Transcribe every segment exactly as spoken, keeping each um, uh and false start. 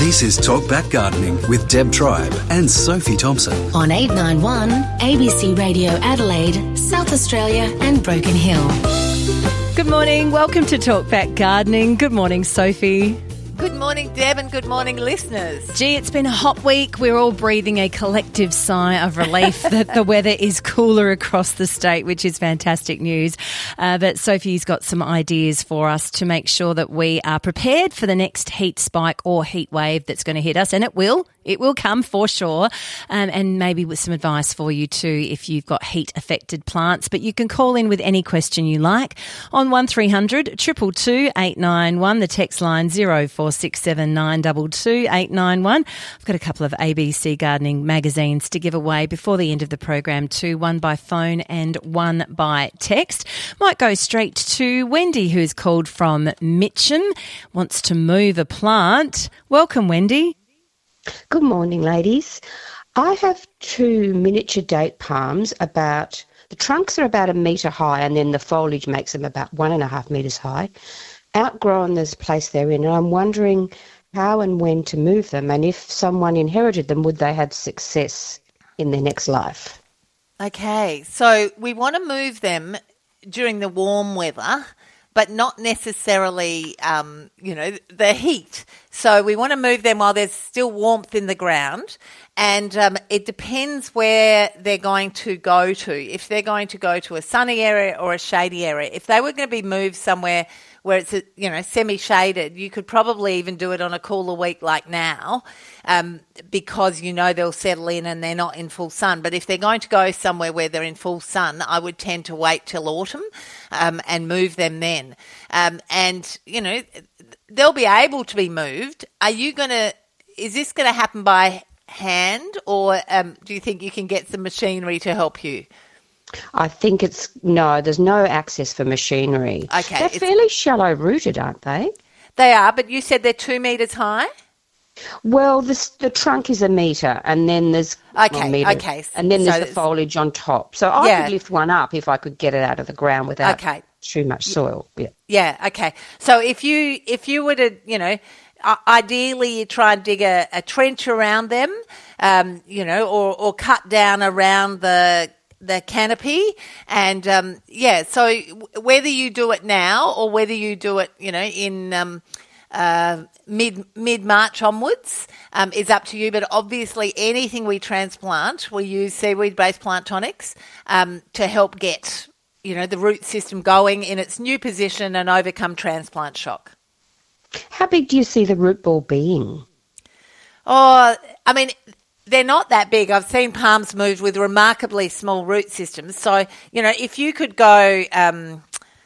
This is Talkback Gardening with Deb Tribe and Sophie Thompson. On eight nine one, A B C Radio Adelaide, South Australia and Broken Hill. Good morning. Welcome to Talkback Gardening. Good morning, Sophie. Good morning, Deb, and good morning, listeners. Gee, it's been a hot week. We're all breathing a collective sigh of relief that the weather is cooler across the state, which is fantastic news. Uh, but Sophie's got some ideas for us to make sure that we are prepared for the next heat spike or heat wave that's going to hit us, and it will. It will come for sure, um, and maybe with some advice for you too if you've got heat-affected plants. But you can call in with any question you like on one three hundred two two two eight nine one, the text line zero four six seven nine two two eight nine one. I've got a couple of A B C Gardening magazines to give away before the end of the program too, one by phone and one by text. Might go straight to Wendy, who's called from Mitcham, wants to move a plant. Welcome, Wendy. Good morning, ladies. I have two miniature date palms about, the trunks are about a metre high and then the foliage makes them about one and a half metres high, outgrown this place they're in, and I'm wondering how and when to move them, and if someone inherited them, would they have success in their next life? Okay, so we want to move them during the warm weather, but not necessarily, um, you know, the heat. So we want to move them while there's still warmth in the ground, and um, it depends where they're going to go to. If they're going to go to a sunny area or a shady area. If they were going to be moved somewhere where it's, you know, semi-shaded, you could probably even do it on a cooler week like now, um, because you know they'll settle in and they're not in full sun. But if they're going to go somewhere where they're in full sun, I would tend to wait till autumn um, and move them then. Um, and, you know, they'll be able to be moved. Are you going to, is this going to happen by hand, or um, do you think you can get some machinery to help you? I think it's, no, there's no access for machinery. Okay. They're fairly shallow rooted, aren't they? They are, but you said they're two metres high? Well, this, the trunk is a metre, and then there's okay, well, metre, okay. and then there's so the foliage on top. So I yeah. could lift one up if I could get it out of the ground without okay. too much soil. Yeah. Yeah, okay. So if you if you were to, you know, uh, ideally you try and dig a, a trench around them, um, you know, or, or cut down around the the canopy, and um, yeah, so whether you do it now or whether you do it, you know, in um, uh, mid mid March onwards, um, is up to you. But obviously, anything we transplant, we use seaweed based plant tonics um, to help get, you know, the root system going in its new position and overcome transplant shock. How big do you see the root ball being? Oh, I mean, they're not that big. I've seen palms moved with remarkably small root systems. So, you know, if you could go um,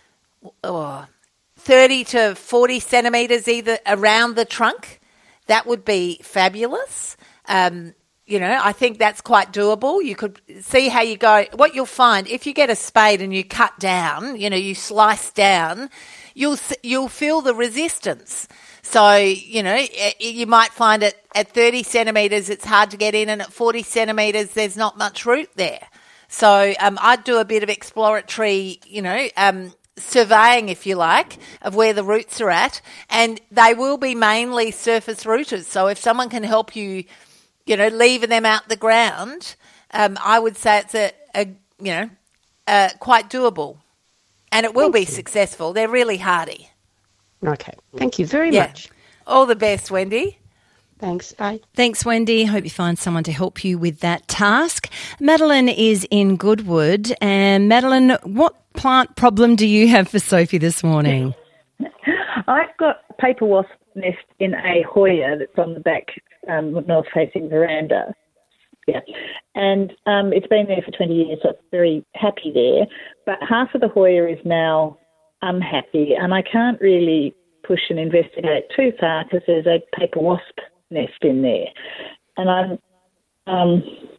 oh, thirty to forty centimetres either around the trunk, that would be fabulous. Um, you know, I think that's quite doable. You could see how you go. What you'll find, if you get a spade and you cut down, you know, you slice down, you'll you'll feel the resistance. So, you know, you might find it at thirty centimetres, it's hard to get in, and at forty centimetres, there's not much root there. So um, I'd do a bit of exploratory, you know, um, surveying, if you like, of where the roots are at, and they will be mainly surface rooters. So if someone can help you, you know, leaving them out the ground, um, I would say it's a, a you know, uh, quite doable, and it will Thank be you. successful. They're really hardy. Okay. Thank you very Yeah. much. All the best, Wendy. Thanks. Bye. Thanks, Wendy. Hope you find someone to help you with that task. Madeline is in Goodwood. And Madeline, what plant problem do you have for Sophie this morning? I've got a paper wasp nest in a Hoya that's on the back um, north-facing veranda. Yeah, and um, it's been there for twenty years, so it's very happy there. But half of the Hoya is now unhappy, and I can't really push and investigate too far because there's a paper wasp nest in there, and I'm um,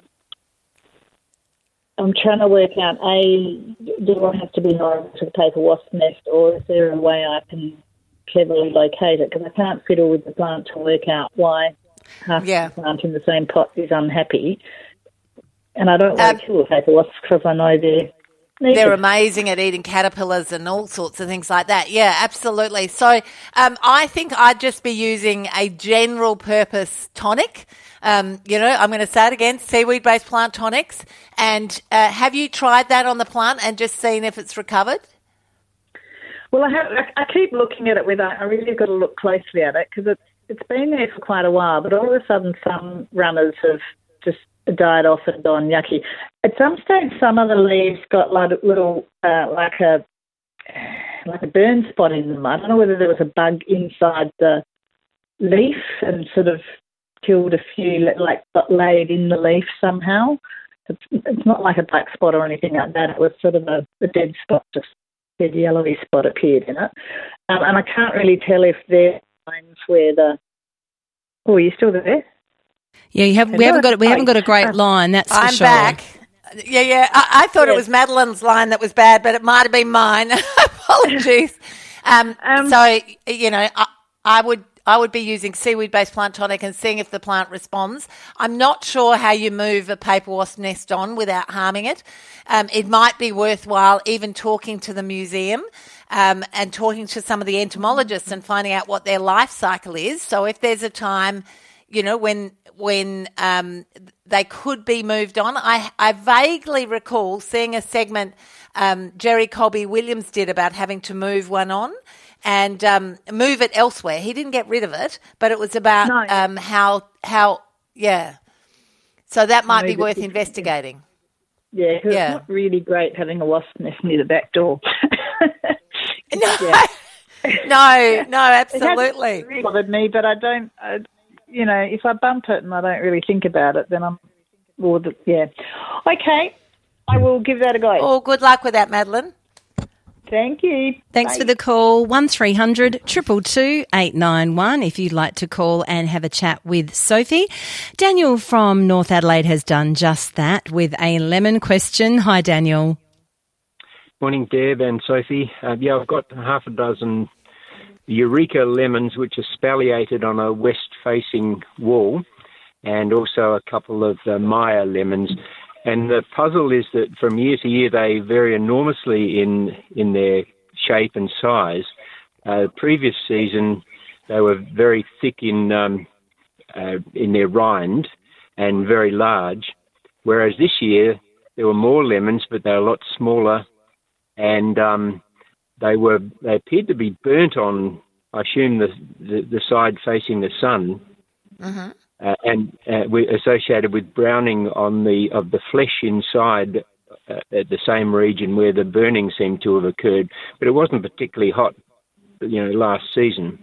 I'm trying to work out, A, do I have to be horrible to the paper wasp nest, or is there a way I can cleverly locate it? Because I can't fiddle with the plant to work out why half Yeah. the plant in the same pot is unhappy. And I don't want Um, to kill the paper wasps because I know they're Needed. They're amazing at eating caterpillars and all sorts of things like that. Yeah, absolutely. So um, I think I'd just be using a general purpose tonic. Um, you know, I'm going to say it again, seaweed-based plant tonics. And uh, have you tried that on the plant and just seen if it's recovered? Well, I have. I keep looking at it with. I really got to look closely at it because it's it's been there for quite a while. But all of a sudden, some runners have just died off and gone yucky. At some stage, some of the leaves got like a little, uh, like a like a burn spot in them. I don't know whether there was a bug inside the leaf and sort of killed a few, like got laid in the leaf somehow. It's, it's not like a black spot or anything like that. It was sort of a, a dead spot, just a dead yellowy spot appeared in it. Um, and I can't really tell if they're lines where the. Oh, are you still there? Yeah, you have. We haven't got. We haven't got a great line. That's for I'm sure. back. Yeah, yeah. I, I thought Yes. it was Madeline's line that was bad, but it might have been mine. Apologies. Um, Um, so you know, I, I would. I would be using seaweed-based plant tonic and seeing if the plant responds. I'm not sure how you move a paper wasp nest on without harming it. Um, it might be worthwhile even talking to the museum um, and talking to some of the entomologists and finding out what their life cycle is. So if there's a time, you know, when when um, they could be moved on. I, I vaguely recall seeing a segment um, Jerry Colby Williams did about having to move one on. And um, move it elsewhere. He didn't get rid of it, but it was about No. um, how how yeah. So that might be Move it worth different, investigating. Yeah, 'cause Yeah. it's not really great having a wasp nest near the back door. No, Yeah. no, no, It hasn't absolutely. really bothered me, but I don't, I, you know, if I bump it and I don't really think about it, then I'm, well, the, yeah. Okay, I will give that a go. Oh, good luck with that, Madeline. Thank you. Thanks Bye. for the call. one three hundred two two two eight nine one if you'd like to call and have a chat with Sophie. Daniel from North Adelaide has done just that with a lemon question. Hi, Daniel. Morning, Deb and Sophie. Uh, yeah, I've got half a dozen Eureka lemons which are spalliated on a west-facing wall, and also a couple of uh, Maya lemons. And the puzzle is that from year to year they vary enormously in in their shape and size. Uh, previous season they were very thick in um, uh, in their rind and very large, whereas this year there were more lemons, but they were a lot smaller, and um, they were they appeared to be burnt on, I assume, the the, the side facing the sun. Mm-hmm. Uh, and uh, we associated with browning on the of the flesh inside uh, at the same region where the burning seemed to have occurred, but it wasn't particularly hot, you know, last season.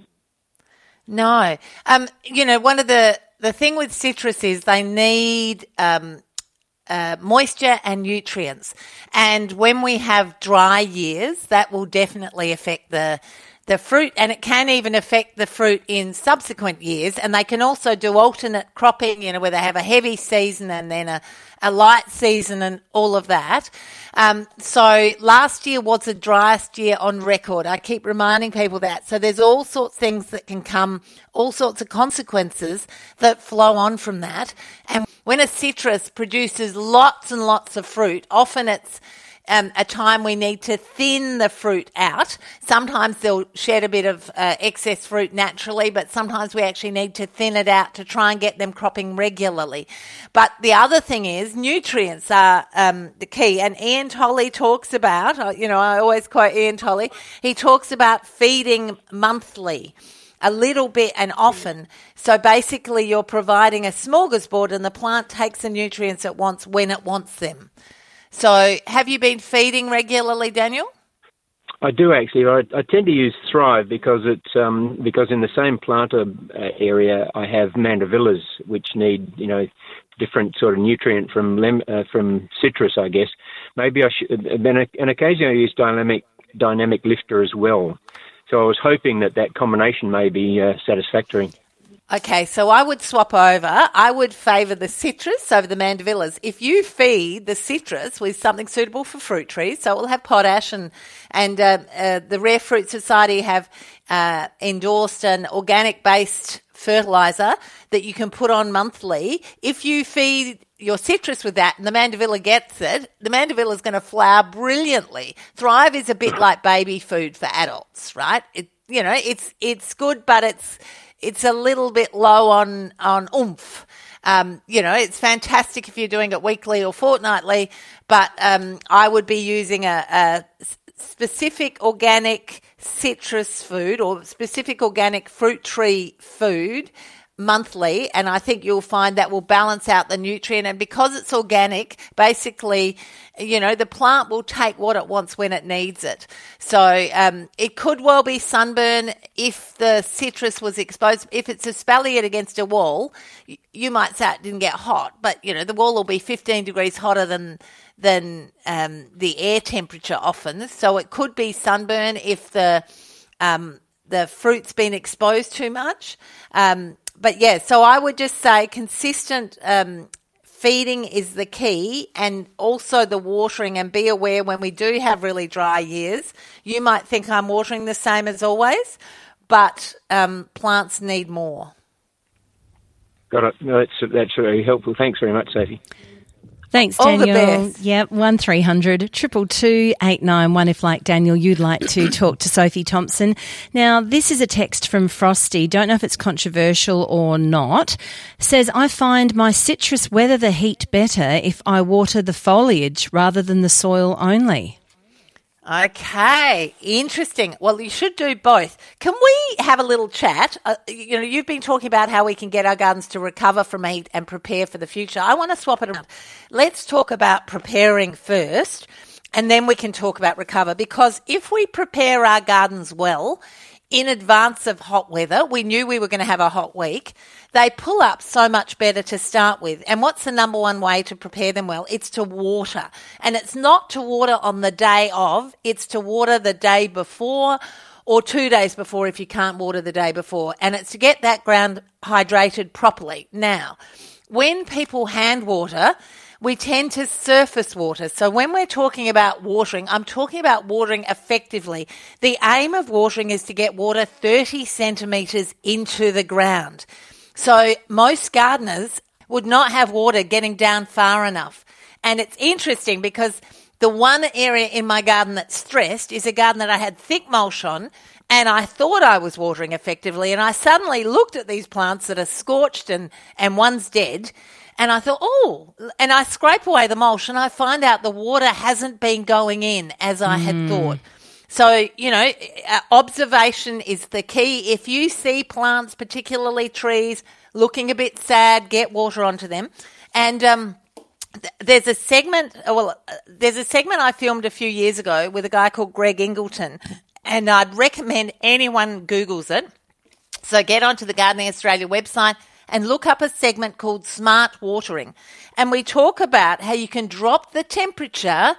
No, um, you know, one of the the thing with citrus is they need um, uh, moisture and nutrients, and when we have dry years, that will definitely affect the. the fruit, and it can even affect the fruit in subsequent years. And they can also do alternate cropping, you know, where they have a heavy season and then a, a light season and all of that. Um, so last year was the driest year on record. I keep reminding people that. So there's all sorts of things that can come, all sorts of consequences that flow on from that. And when a citrus produces lots and lots of fruit, often it's Um, a time we need to thin the fruit out. Sometimes they'll shed a bit of uh, excess fruit naturally, but sometimes we actually need to thin it out to try and get them cropping regularly. But the other thing is nutrients are um, the key. And Ian Tolley talks about, uh, you know, I always quote Ian Tolley, he talks about feeding monthly, a little bit and often. So basically you're providing a smorgasbord and the plant takes the nutrients it wants when it wants them. So have you been feeding regularly, Daniel? I do actually. I, I tend to use Thrive because it's um, because in the same planter uh, area I have mandavillas which need, you know, different sort of nutrient from lem- uh, from citrus, I guess. Maybe I should. Then and occasionally I use dynamic dynamic lifter as well. So I was hoping that that combination may be uh, satisfactory. Okay, so I would swap over. I would favour the citrus over the mandavillas. If you feed the citrus with something suitable for fruit trees, so it will have potash, and and uh, uh, the Rare Fruit Society have uh, endorsed an organic-based fertiliser that you can put on monthly. If you feed your citrus with that, and the Mandevilla gets it, the Mandevilla is going to flower brilliantly. Thrive is a bit like baby food for adults, right? It, you know, it's it's good, but it's it's a little bit low on on oomph. Um, you know, it's fantastic if you're doing it weekly or fortnightly, but um, I would be using a, a specific organic citrus food or specific organic fruit tree food monthly, and I think you'll find that will balance out the nutrient. And because it's organic, basically, you know, the plant will take what it wants when it needs it. So um, it could well be sunburn if the citrus was exposed. If it's espalier against a wall, you, you might say it didn't get hot, but, you know, the wall will be fifteen degrees hotter than than um, the air temperature often. So it could be sunburn if the um, the fruit's been exposed too much. Um, But, yeah, so I would just say consistent um, feeding is the key, and also the watering. And be aware when we do have really dry years, you might think I'm watering the same as always, but um, plants need more. Got it. No, that's, that's very helpful. Thanks very much, Sophie. Thanks, All the Daniel. best. Yep, one three hundred, two two two, eight nine one if, like Daniel, you'd like to talk to Sophie Thompson. Now, this is a text from Frosty. Don't know if it's controversial or not. Says, I find my citrus weather the heat better if I water the foliage rather than the soil only. Okay, interesting. Well, you should do both. Can we have a little chat? Uh, you know, you've been talking about how we can get our gardens to recover from heat and prepare for the future. I want to swap it around. Let's talk about preparing first, and then we can talk about recover. Because if we prepare our gardens well in advance of hot weather, we knew we were going to have a hot week, they pull up so much better to start with. And what's the number one way to prepare them well? It's to water. And it's not to water on the day of, it's to water the day before or two days before if you can't water the day before. And it's to get that ground hydrated properly. Now, when people hand water, we tend to surface water. So when we're talking about watering, I'm talking about watering effectively. The aim of watering is to get water thirty centimetres into the ground. So most gardeners would not have water getting down far enough. And it's interesting because the one area in my garden that's stressed is a garden that I had thick mulch on, and I thought I was watering effectively, and I suddenly looked at these plants that are scorched and, and one's dead, and I thought, oh, and I scrape away the mulch and I find out the water hasn't been going in as I had thought. So, you know, observation is the key. If you see plants, particularly trees, looking a bit sad, get water onto them. And um, th- there's a segment, well, there's a segment I filmed a few years ago with a guy called Greg Ingleton, and I'd recommend anyone Googles it. So get onto the Gardening Australia website and look up a segment called Smart Watering. And we talk about how you can drop the temperature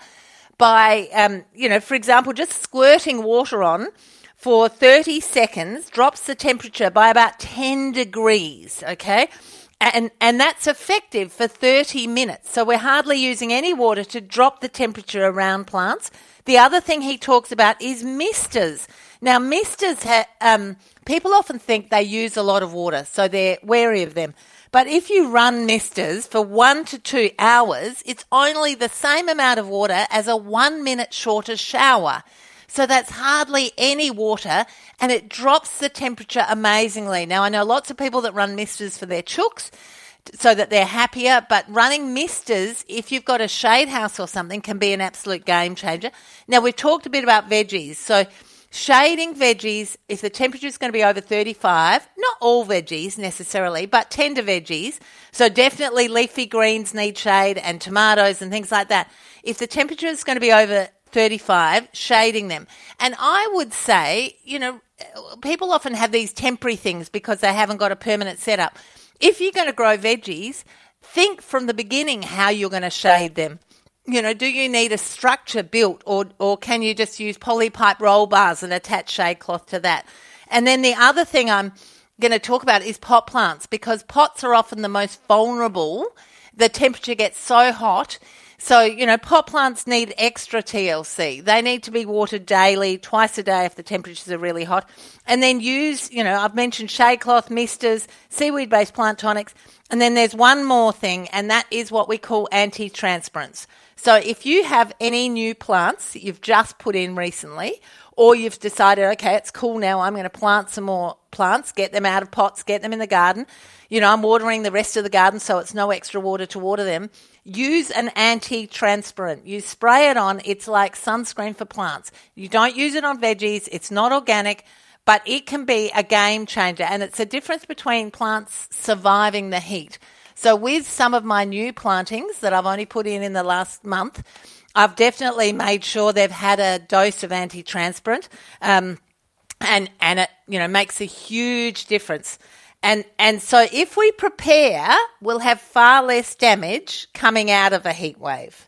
by, um, you know, for example, just squirting water on for thirty seconds drops the temperature by about ten degrees, okay? And and that's effective for thirty minutes. So we're hardly using any water to drop the temperature around plants. The other thing he talks about is misters. Now, misters, ha- um, people often think they use a lot of water, so they're wary of them. But if you run misters for one to two hours, it's only the same amount of water as a one minute shorter shower. So that's hardly any water, and it drops the temperature amazingly. Now, I know lots of people that run misters for their chooks so that they're happier, but running misters, if you've got a shade house or something, can be an absolute game changer. Now, we've talked a bit about veggies. So shading veggies, if the temperature is going to be over thirty-five, not all veggies necessarily, but tender veggies, so definitely leafy greens need shade and tomatoes and things like that. If the temperature is going to be over thirty-five, shading them. And I would say, you know, people often have these temporary things because they haven't got a permanent setup. If you're going to grow veggies, think from the beginning how you're going to shade them. You know, do you need a structure built, or or can you just use polypipe roll bars and attach shade cloth to that? And then the other thing I'm going to talk about is pot plants, because pots are often the most vulnerable. The temperature gets so hot So, you know, pot plants need extra T L C. They need to be watered daily, twice a day if the temperatures are really hot. And then use, you know, I've mentioned shade cloth, misters, seaweed-based plant tonics. And then there's one more thing, and that is what we call anti-transparents. So if you have any new plants that you've just put in recently, or you've decided, okay, it's cool now, I'm going to plant some more plants, get them out of pots, get them in the garden. You know, I'm watering the rest of the garden, so it's no extra water to water them. Use an anti-transparent. You spray it on. It's like sunscreen for plants. You don't use it on veggies. It's not organic, but it can be a game changer. And it's a difference between plants surviving the heat. So with some of my new plantings that I've only put in in the last month, I've definitely made sure they've had a dose of anti-transparent, um, and and it you know makes a huge difference. And and so if we prepare, we'll have far less damage coming out of a heat wave.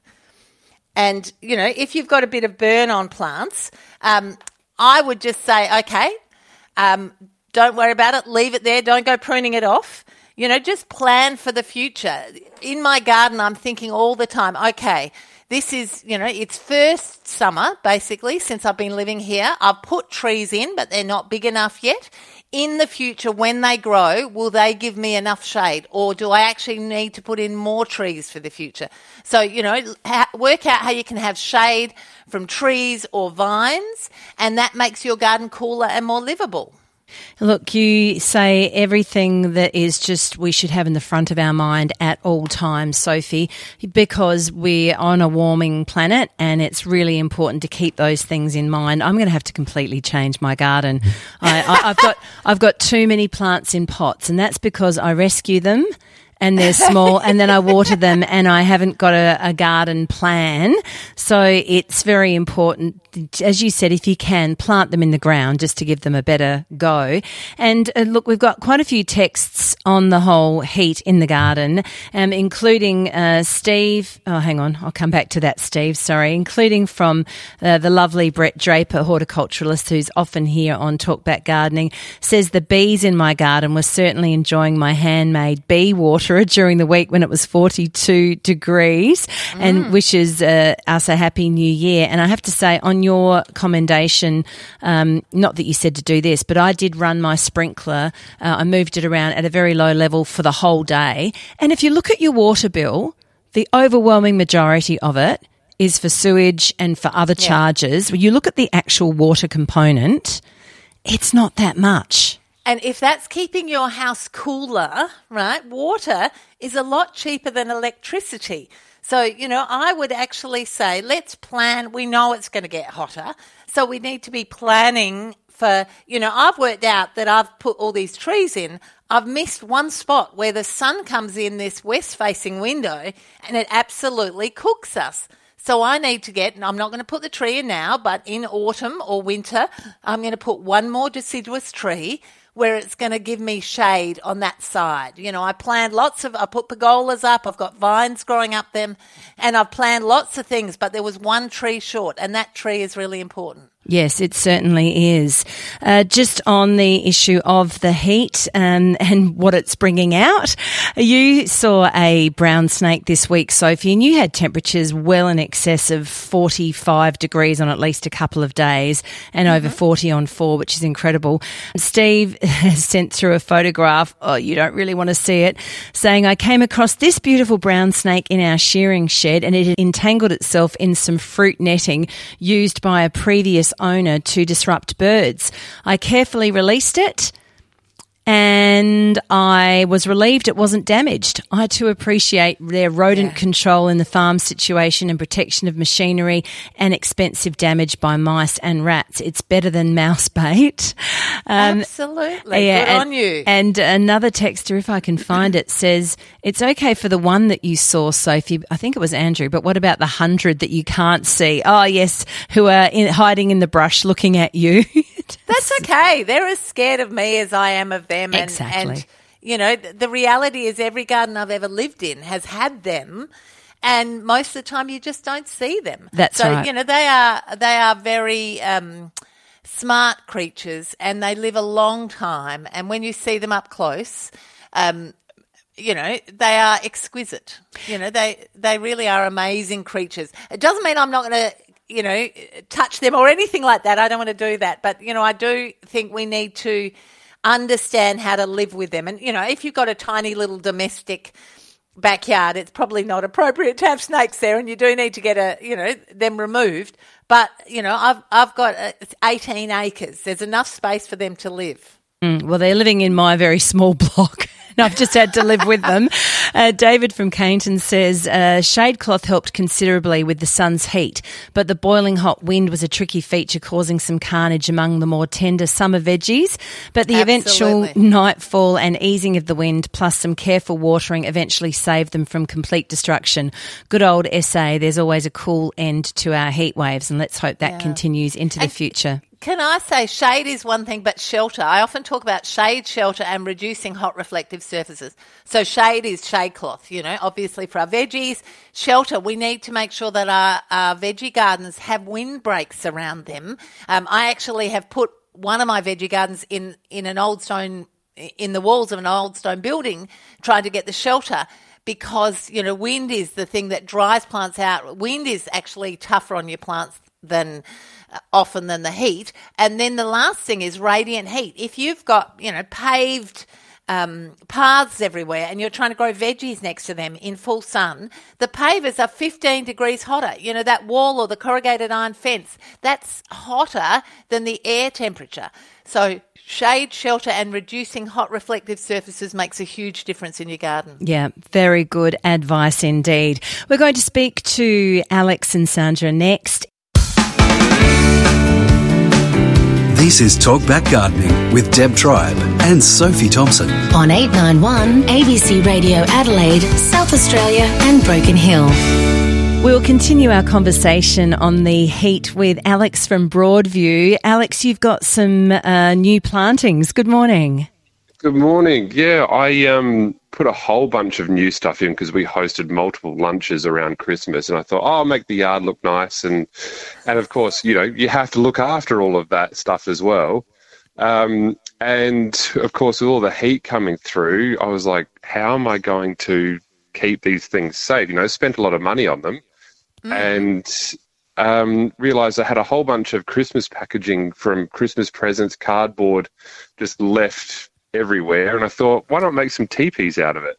And you know, if you've got a bit of burn on plants, um, I would just say, okay, um, don't worry about it, leave it there, don't go pruning it off. You know, just plan for the future. In my garden, I'm thinking all the time, okay, this is, you know, it's first summer, basically, since I've been living here. I've put trees in, but they're not big enough yet. In the future, when they grow, will they give me enough shade? Or do I actually need to put in more trees for the future? So, you know, ha- work out how you can have shade from trees or vines, and that makes your garden cooler and more livable. Look, you say everything that is just we should have in the front of our mind at all times, Sophie, because we're on a warming planet and it's really important to keep those things in mind. I'm going to have to completely change my garden. I, I, I've got I've got too many plants in pots, and that's because I rescue them and they're small and then I water them and I haven't got a, a garden plan. So it's very important, as you said, if you can, plant them in the ground just to give them a better go. And uh, look, we've got quite a few texts on the whole heat in the garden, um, including uh, Steve. Oh, hang on. I'll come back to that, Steve. Sorry. Including from uh, the lovely Brett Draper, horticulturalist who's often here on Talkback Gardening, says the bees in my garden were certainly enjoying my handmade bee water during the week when it was forty-two degrees, mm. and wishes uh, us a happy new year. And I have to say, on your commendation, um, not that you said to do this, but I did run my sprinkler. Uh, I moved it around at a very low level for the whole day. And if you look at your water bill, the overwhelming majority of it is for sewage and for other yeah. charges. When you look at the actual water component, it's not that much. And if that's keeping your house cooler, right, water is a lot cheaper than electricity. So, you know, I would actually say let's plan. We know it's going to get hotter, so we need to be planning for, you know, I've worked out that I've put all these trees in. I've missed one spot where the sun comes in this west-facing window and it absolutely cooks us. So I need to get, and I'm not going to put the tree in now, but in autumn or winter, I'm going to put one more deciduous tree where it's going to give me shade on that side. You know, I planned lots of, I put pergolas up, I've got vines growing up them, and I've planned lots of things, but there was one tree short, and that tree is really important. Yes, it certainly is. Uh, just on the issue of the heat um, and what it's bringing out, you saw a brown snake this week, Sophie, and you had temperatures well in excess of forty-five degrees on at least a couple of days and mm-hmm. over forty on four, which is incredible. Steve has sent through a photograph, oh, you don't really want to see it, saying, I came across this beautiful brown snake in our shearing shed and it had entangled itself in some fruit netting used by a previous owner to disrupt birds. I carefully released it and I was relieved it wasn't damaged. I too appreciate their rodent yeah. control in the farm situation and protection of machinery and expensive damage by mice and rats. It's better than mouse bait. Um, Absolutely. Yeah, Good and, on you. And another texter, if I can find it, says, it's okay for the one that you saw, Sophie. I think it was Andrew, but what about the hundred that you can't see? Oh, yes, who are in, hiding in the brush looking at you. That's okay. They're as scared of me as I am of them. And, exactly. And, you know, the reality is every garden I've ever lived in has had them, and most of the time you just don't see them. That's so, right. So, you know, they are they are very um, smart creatures and they live a long time. And when you see them up close, um, you know, they are exquisite. You know, they, they really are amazing creatures. It doesn't mean I'm not going to, you know, touch them or anything like that. I don't want to do that. But, you know, I do think we need to understand how to live with them. And, you know, if you've got a tiny little domestic backyard, it's probably not appropriate to have snakes there, and you do need to get a, you know, them removed. But, you know, I've, I've got uh, eighteen acres. There's enough space for them to live. Mm, well, they're living in my very small block. And I've just had to live with them. Uh, David from Cainton says, uh, shade cloth helped considerably with the sun's heat, but the boiling hot wind was a tricky feature, causing some carnage among the more tender summer veggies. But the Absolutely. eventual nightfall and easing of the wind, plus some careful watering, eventually saved them from complete destruction. Good old S A, there's always a cool end to our heat waves, and let's hope that Yeah. continues into And- the future. Can I say shade is one thing, but shelter. I often talk about shade, shelter, and reducing hot reflective surfaces. So shade is shade cloth, you know, obviously for our veggies. Shelter, we need to make sure that our, our veggie gardens have windbreaks around them. Um, I actually have put one of my veggie gardens in, in an old stone, in the walls of an old stone building, trying to get the shelter. Because, you know, wind is the thing that dries plants out. Wind is actually tougher on your plants than uh, often than the heat. And then the last thing is radiant heat. If you've got, you know, paved um, paths everywhere and you're trying to grow veggies next to them in full sun, the pavers are fifteen degrees hotter. You know, that wall or the corrugated iron fence, that's hotter than the air temperature. So shade, shelter and reducing hot reflective surfaces makes a huge difference in your garden. Yeah, very good advice indeed. We're going to speak to Alex and Sandra next. This is Talk Back Gardening with Deb Tribe and Sophie Thompson. On eight ninety-one A B C Radio Adelaide, South Australia and Broken Hill. We'll continue our conversation on the heat with Alex from Broadview. Alex, you've got some uh, new plantings. Good morning. Good morning. Yeah, I um, put a whole bunch of new stuff in because we hosted multiple lunches around Christmas, and I thought, oh, I'll make the yard look nice. And, and of course, you know, you have to look after all of that stuff as well. Um, and, of course, with all the heat coming through, I was like, how am I going to keep these things safe? You know, spent a lot of money on them. Mm. And um, realised I had a whole bunch of Christmas packaging from Christmas presents, cardboard, just left everywhere, and I thought, why not make some teepees out of it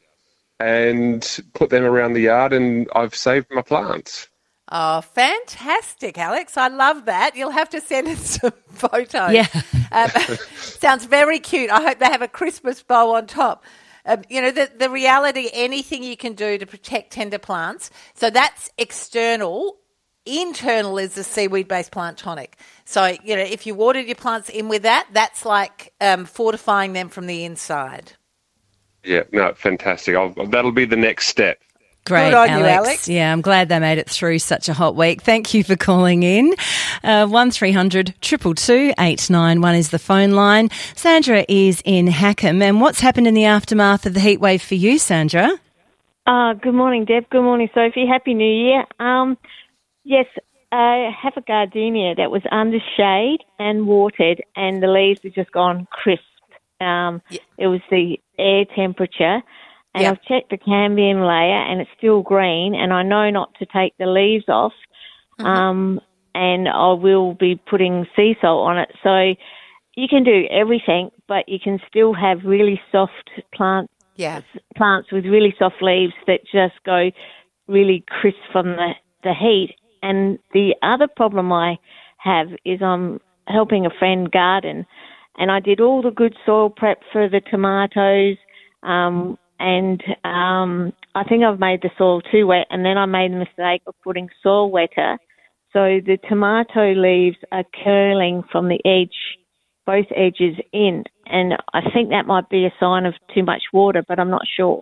and put them around the yard, and I've saved my plants. Oh, fantastic, Alex. I love that. You'll have to send us some photos. Yeah. Um, sounds very cute. I hope they have a Christmas bow on top. Um, you know, the, the reality, anything you can do to protect tender plants. So that's external. Internal is the seaweed-based plant tonic. So, you know, if you watered your plants in with that, that's like um, fortifying them from the inside. Yeah, no, fantastic. I'll, that'll be the next step. Great, Good on Alex. you, Alex. Yeah, I'm glad they made it through such a hot week. Thank you for calling in. Uh, one three hundred two two two eight nine one is the phone line. Sandra is in Hackham. And what's happened in the aftermath of the heat wave for you, Sandra? Uh, good morning, Deb. Good morning, Sophie. Happy New Year. Um, yes, I have a gardenia that was under shade and watered, and the leaves have just gone crisp. Um, yeah. It was the air temperature. And Yeah. I've checked the cambium layer, and it's still green, and I know not to take the leaves off, mm-hmm. um, and I will be putting sea salt on it. So you can do everything, but you can still have really soft plants, Yeah. plants with really soft leaves that just go really crisp from the, the heat. And the other problem I have is I'm helping a friend garden, and I did all the good soil prep for the tomatoes, um, and um, I think I've made the soil too wet, and then I made the mistake of putting soil wetter. So the tomato leaves are curling from the edge, both edges in, and I think that might be a sign of too much water, but I'm not sure.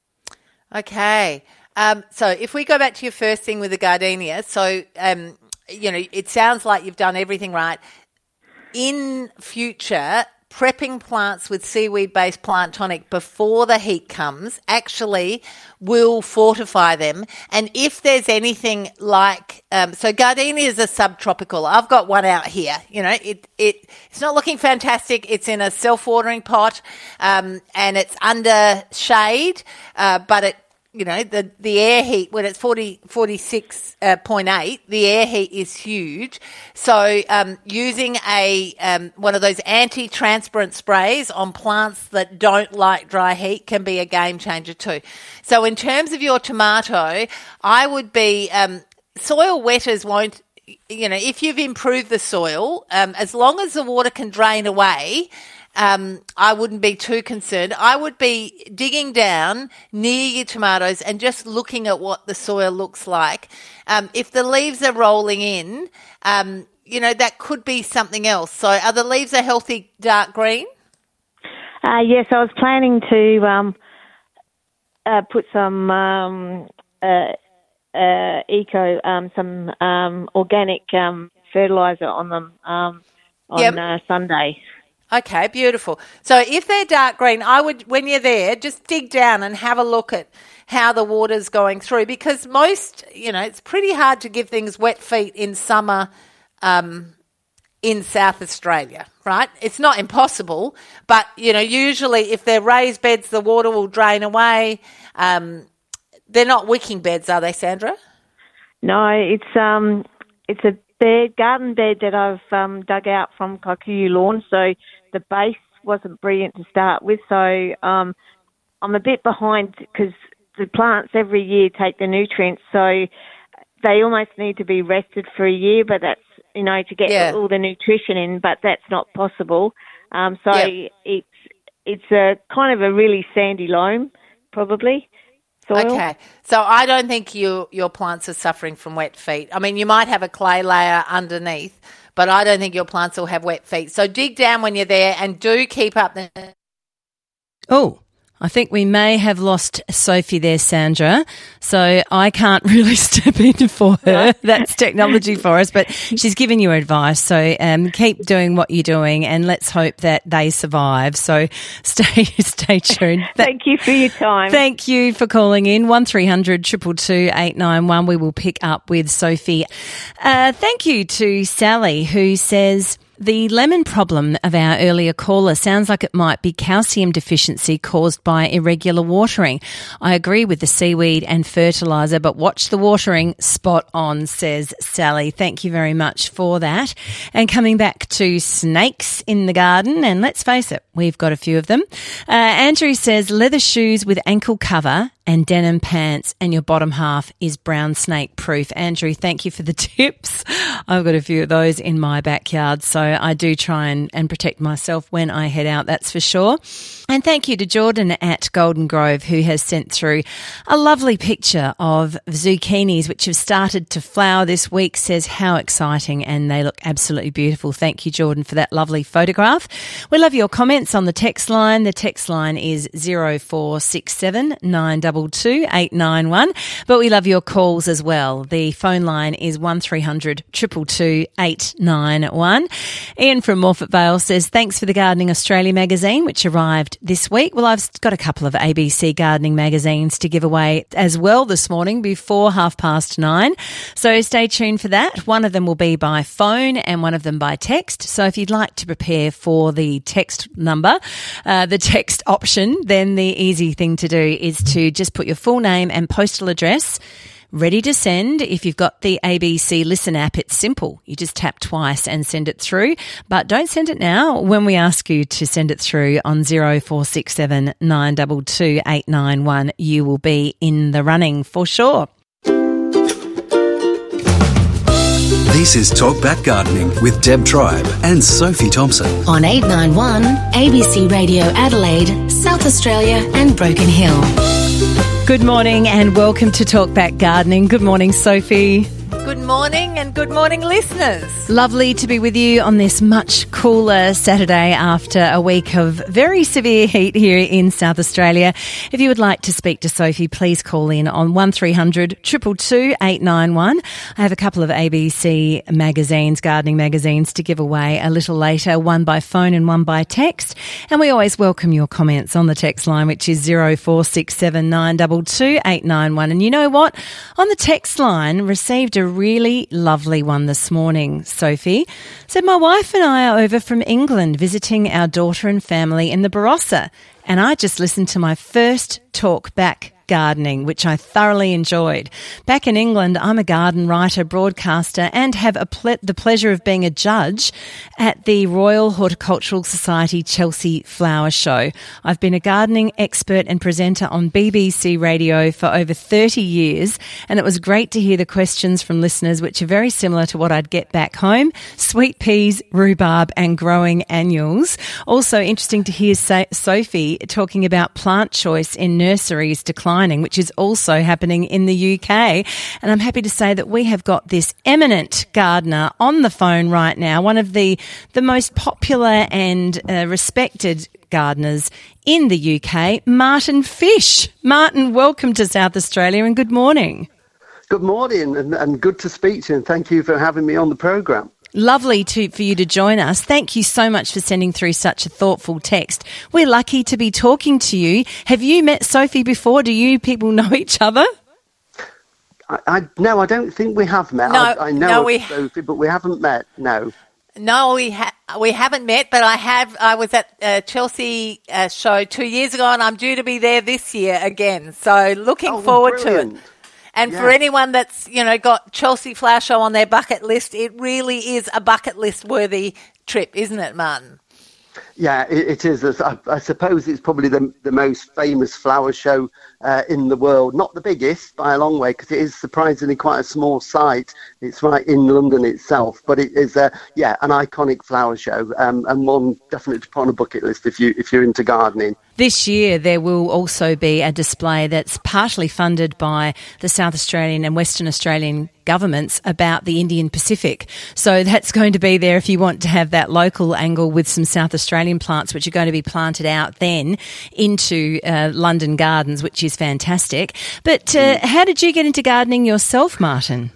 Okay. Um, so if we go back to your first thing with the gardenia, so, um, you know, it sounds like you've done everything right. In future, prepping plants with seaweed-based plant tonic before the heat comes actually will fortify them. And if there's anything like, um, so gardenias are subtropical. I've got one out here. You know, it it it's not looking fantastic. It's in a self-watering pot, um, and it's under shade, uh, but it. You know, the, the air heat, when it's forty, forty-six point eight, the air heat is huge. So um, using a um, one of those anti-transparent sprays on plants that don't like dry heat can be a game changer too. So in terms of your tomato, I would be um, – soil wetters won't – you know, if you've improved the soil, um, as long as the water can drain away – Um, I wouldn't be too concerned. I would be digging down near your tomatoes and just looking at what the soil looks like. Um, if the leaves are rolling in, um, you know, that could be something else. So are the leaves a healthy dark green? Uh, yes, I was planning to um, uh, put some um, uh, uh, eco, um, some um, organic um, fertiliser on them um, on yep. uh, Sunday. Okay, beautiful. So if they're dark green, I would, when you're there, just dig down and have a look at how the water's going through, because most, you know, it's pretty hard to give things wet feet in summer um, in South Australia, right? It's not impossible, but, you know, usually if they're raised beds, the water will drain away. Um, they're not wicking beds, are they, Sandra? No, it's um, it's a bed, garden bed that I've um, dug out from Kikuyu Lawn, so the base wasn't brilliant to start with, so um, I'm a bit behind because the plants every year take the nutrients, so they almost need to be rested for a year, but that's, you know, to get yeah. all the nutrition in, but that's not possible. Um, so yep. it's it's a kind of a really sandy loam, probably. Soil. Okay, so I don't think you, your plants are suffering from wet feet. I mean, you might have a clay layer underneath, but I don't think your plants will have wet feet. So dig down when you're there and do keep up the... Oh, I think we may have lost Sophie there, Sandra. So I can't really step in for her. That's technology for us, but she's given you advice. So um, keep doing what you're doing, and let's hope that they survive. So stay stay tuned. Thank you for your time. Thank you for calling in. one three hundred two two two eight nine one. We will pick up with Sophie. Uh, thank you to Sally, who says... The lemon problem of our earlier caller sounds like it might be calcium deficiency caused by irregular watering. I agree with the seaweed and fertiliser, but watch the watering. Spot on, says Sally. Thank you very much for that. And coming back to snakes in the garden, and let's face it, we've got a few of them. Uh, Andrew says leather shoes with ankle cover and denim pants, and your bottom half is brown snake proof. Andrew, thank you for the tips. I've got a few of those in my backyard, so I do try and, and protect myself when I head out, that's for sure. And thank you to Jordan at Golden Grove, who has sent through a lovely picture of zucchinis, which have started to flower this week. Says how exciting, and they look absolutely beautiful. Thank you, Jordan, for that lovely photograph. We love your comments on the text line. The text line is zero four six seven nine two two eight nine one, but we love your calls as well. The phone line is one three hundred two two two eight nine one. Ian from Morphett Vale says, thanks for the Gardening Australia magazine, which arrived this week. Well, I've got a couple of A B C gardening magazines to give away as well this morning before half past nine. So stay tuned for that. One of them will be by phone and one of them by text. So if you'd like to prepare for the text number, uh, the text option, then the easy thing to do is to just put your full name and postal address ready to send. If you've got the A B C Listen app, it's simple. You just tap twice and send it through. But don't send it now. When we ask you to send it through on zero four six seven nine two two eight nine one, you will be in the running for sure. This is Talkback Gardening with Deb Tribe and Sophie Thompson. On eight nine one, A B C Radio Adelaide, South Australia and Broken Hill. Good morning and welcome to Talkback Gardening. Good morning, Sophie. Good morning and good morning, listeners. Lovely to be with you on this much cooler Saturday after a week of very severe heat here in South Australia. If you would like to speak to Sophie, please call in on one three hundred two two two eight nine one. I have a couple of A B C magazines, gardening magazines, to give away a little later, one by phone and one by text. And we always welcome your comments on the text line, which is zero four six seven nine two two eight nine one. And you know what? On the text line, received a really lovely one this morning. Sophie said, my wife and I are over from England visiting our daughter and family in the Barossa, and I just listened to my first talk back gardening, which I thoroughly enjoyed. Back in England, I'm a garden writer, broadcaster, and have a ple- the pleasure of being a judge at the Royal Horticultural Society Chelsea Flower Show. I've been a gardening expert and presenter on B B C Radio for over thirty years, and it was great to hear the questions from listeners, which are very similar to what I'd get back home: sweet peas, rhubarb, and growing annuals. Also interesting to hear Sa- Sophie talking about plant choice in nurseries declining, which is also happening in the U K. And I'm happy to say that we have got this eminent gardener on the phone right now, one of the, the most popular and uh, respected gardeners in the U K, Martin Fish. Martin, welcome to South Australia and good morning. Good morning and, and good to speak to you, and thank you for having me on the programme. Lovely to, for you to join us. Thank you so much for sending through such a thoughtful text. We're lucky to be talking to you. Have you met Sophie before? Do you people know each other? I, I no, I don't think we have met. No, I, I know no, of we, Sophie, but we haven't met. No, no, we ha- we haven't met. But I have. I was at a Chelsea uh, show two years ago, and I'm due to be there this year again. So looking oh, forward brilliant. to it. And yeah. for anyone that's, you know, got Chelsea Flower Show on their bucket list, it really is a bucket list worthy trip, isn't it, Martin? Yeah, it, it is. I, I suppose it's probably the the most famous flower show uh, in the world. Not the biggest by a long way, because it is surprisingly quite a small site. It's right in London itself, but it is, uh, yeah, an iconic flower show, um, and one definitely to put on a bucket list if you if you're into gardening. This year there will also be a display that's partially funded by the South Australian and Western Australian governments about the Indian Pacific. So that's going to be there if you want to have that local angle with some South Australian plants, which are going to be planted out then into uh, London gardens, which is fantastic. But uh, how did you get into gardening yourself, Martin?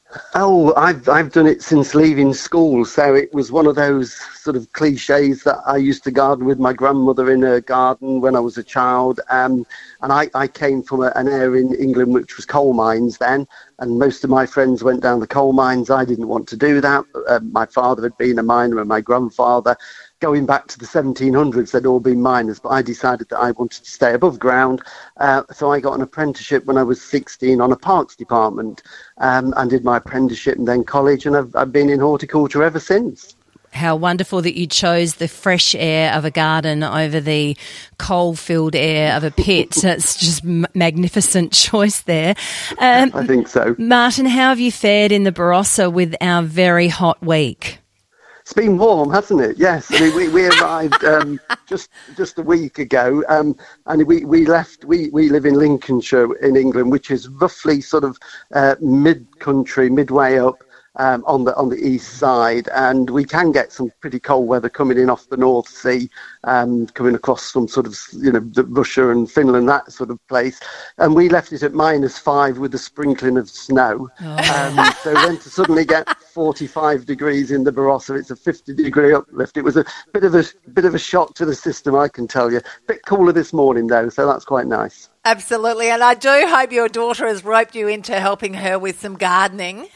Oh, I've I've done it since leaving school, so it was one of those sort of cliches that I used to garden with my grandmother in her garden when I was a child. Um, and I, I came from a, an area in England which was coal mines then, and most of my friends went down the coal mines. I didn't want to do that. Uh, my father had been a miner and my grandfather, going back to the seventeen hundreds, they'd all been miners, but I decided that I wanted to stay above ground. Uh, so I got an apprenticeship when I was sixteen on a parks department, um, and did my apprenticeship and then college, and I've, I've been in horticulture ever since. How wonderful that you chose the fresh air of a garden over the coal-filled air of a pit. That's just a magnificent choice there. Um, I think so. Martin, how have you fared in the Barossa with our very hot week? It's been warm, hasn't it? Yes. I mean, we, we arrived um, just just a week ago, um, and we, we left. We, we live in Lincolnshire in England, which is roughly sort of uh, mid-country, midway up um, on the on the east side, and we can get some pretty cold weather coming in off the North Sea, um, coming across some sort of, you know, the Russia and Finland, that sort of place. And we left it at minus five with a sprinkling of snow. Oh. Um, so then to suddenly get forty-five degrees in the Barossa, it's a fifty degree uplift. It was a bit of a bit of a shock to the system, I can tell you. A bit cooler this morning though, so that's quite nice. Absolutely, and I do hope your daughter has roped you into helping her with some gardening.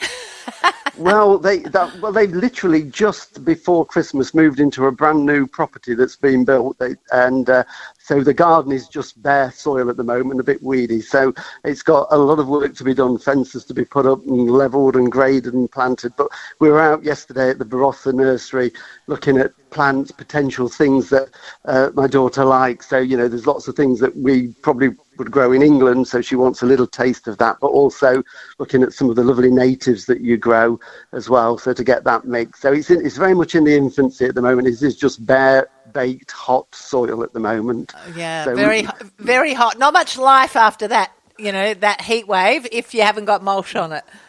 Well, they that, well they literally just before Christmas moved into a brand new property that's been built, they, and uh, so the garden is just bare soil at the moment, a bit weedy. So it's got a lot of work to be done, fences to be put up and levelled and graded and planted. But we were out yesterday at the Barossa nursery looking at plants, potential things that uh, my daughter likes. So, you know, there's lots of things that we probably would grow in England, so she wants a little taste of that, but also looking at some of the lovely natives that you grow as well, so to get that mix. So it's in, it's very much in the infancy at the moment. It is just bare, baked, hot soil at the moment. Yeah, so very, we, very hot. Not much life after that, you know, that heat wave if you haven't got mulch on it.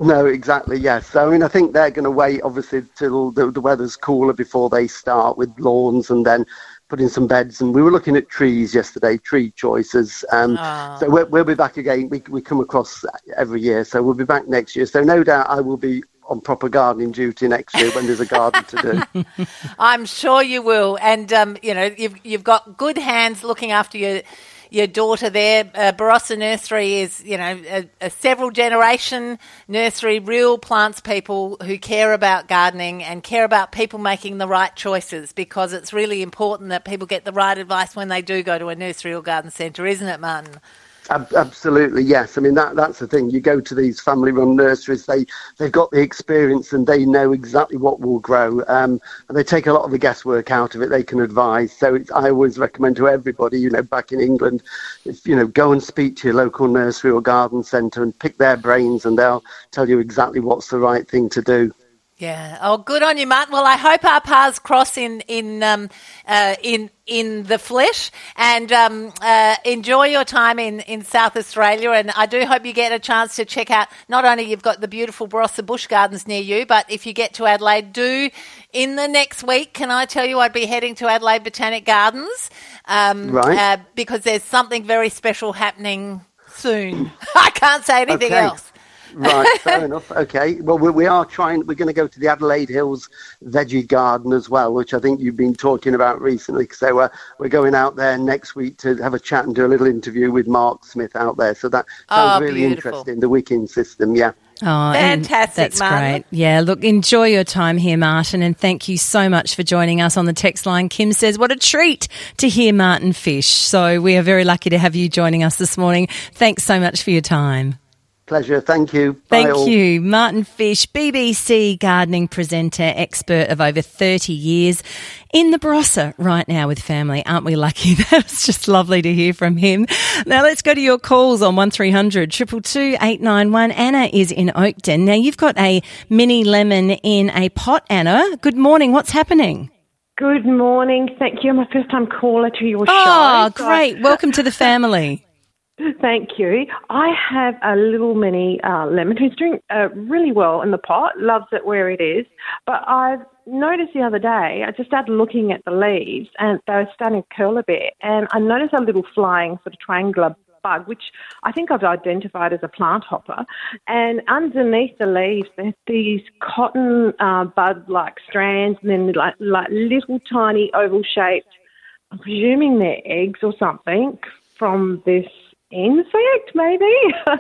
No, exactly, yes. So, I mean, I think they're going to wait, obviously, till the, the weather's cooler before they start with lawns and then putting some beds. And we were looking at trees yesterday, tree choices. Um, Oh. So we'll, we'll be back again. We, we come across every year, so we'll be back next year. So no doubt I will be on proper gardening duty next year when there's a garden to do. I'm sure you will. And, um, you know, you've, you've got good hands looking after your your daughter there. Uh, Barossa Nursery is, you know, a, a several generation nursery, real plants people who care about gardening and care about people making the right choices, because it's really important that people get the right advice when they do go to a nursery or garden centre, isn't it, Martin? Ab- absolutely, yes. I mean, that that's the thing. You go to these family-run nurseries, they, they've got the experience and they know exactly what will grow. Um, and they take a lot of the guesswork out of it. They can advise. So it's, I always recommend to everybody, you know, back in England, if, you know, go and speak to your local nursery or garden centre and pick their brains, and they'll tell you exactly what's the right thing to do. Yeah. Oh, good on you, Martin. Well, I hope our paths cross in in um, uh, in in the flesh, and um, uh, enjoy your time in, in South Australia. And I do hope you get a chance to check out. Not only you've got the beautiful Barossa Bush Gardens near you, but if you get to Adelaide, do in the next week. Can I tell you, I'd be heading to Adelaide Botanic Gardens, um, right? Uh, because there's something very special happening soon. I can't say anything Okay. else. Right, fair enough. Okay. Well, we, we are trying, we're going to go to the Adelaide Hills Veggie Garden as well, which I think you've been talking about recently. So uh, we're going out there next week to have a chat and do a little interview with Mark Smith out there. So that sounds Oh, really beautiful. interesting, the Wicking system, yeah. Oh, and Fantastic, that's Martin. great. Yeah, look, enjoy your time here, Martin, and thank you so much for joining us on the text line. Kim says, what a treat to hear Martin fish. So we are very lucky to have you joining us this morning. Thanks so much for your time. Pleasure. Thank you. Bye Thank all. you. Martin Fish, B B C gardening presenter, expert of over thirty years in the Barossa right now with family. Aren't we lucky? That's just lovely to hear from him. Now let's go to your calls on one three hundred two two two eight nine one. Anna is in Oakden. Now you've got a mini lemon in a pot, Anna. Good morning. What's happening? Good morning. Thank you. I'm a first-time caller to your show. Oh, so- great. Welcome to the family. Thank you. I have a little mini uh, lemon who's doing uh, really well in the pot, loves it where it is. But I've noticed the other day, I just started looking at the leaves and they were starting to curl a bit. And I noticed a little flying sort of triangular bug, which I think I've identified as a plant hopper. And underneath the leaves, there's these cotton uh, bud-like strands and then like, like little tiny oval-shaped, I'm presuming they're eggs or something from this insect, maybe.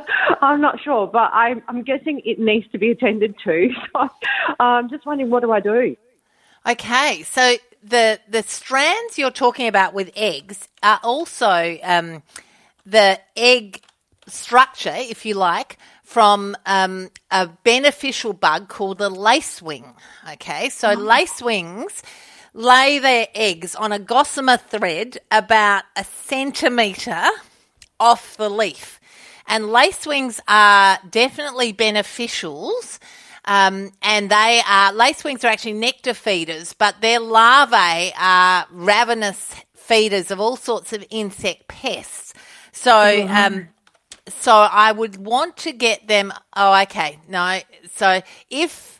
I'm not sure, but I'm, I'm guessing it needs to be attended to. So I'm just wondering, what do I do? Okay, so the the strands you're talking about with eggs are also um, the egg structure, if you like, from um, a beneficial bug called the lacewing. Okay, so oh. lacewings lay their eggs on a gossamer thread about a centimetre off the leaf. And lacewings are definitely beneficials, um, and they are, lacewings are actually nectar feeders, but their larvae are ravenous feeders of all sorts of insect pests. So, mm-hmm. um, so I would want to get them, oh, okay, no, so if,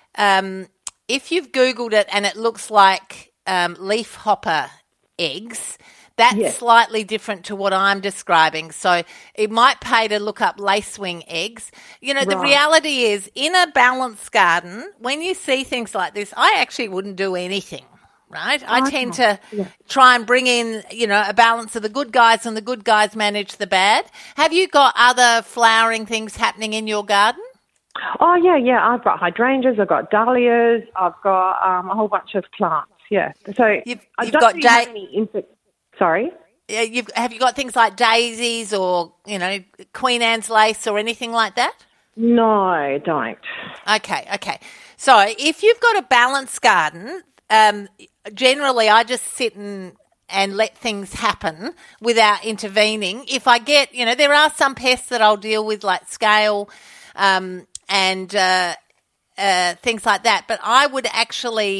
um, if you've Googled it and it looks like um, leaf hopper eggs, that's yes. slightly different to what I'm describing. So it might pay to look up lacewing eggs. You know, right. the reality is in a balanced garden, when you see things like this, I actually wouldn't do anything, right? I okay. tend to yeah. try and bring in, you know, a balance of the good guys and the good guys manage the bad. Have you got other flowering things happening in your garden? Oh, yeah, yeah. I've got hydrangeas, I've got dahlias, I've got um, a whole bunch of plants, yeah. So you've, you've I don't got really da- have any insects. Sorry? Yeah, you've, have you got things like daisies or, you know, Queen Anne's lace or anything like that? No, I don't. Okay, okay. So if you've got a balanced garden, um, generally I just sit and, and let things happen without intervening. If I get, you know, there are some pests that I'll deal with like scale um, and uh, uh, things like that, but I would actually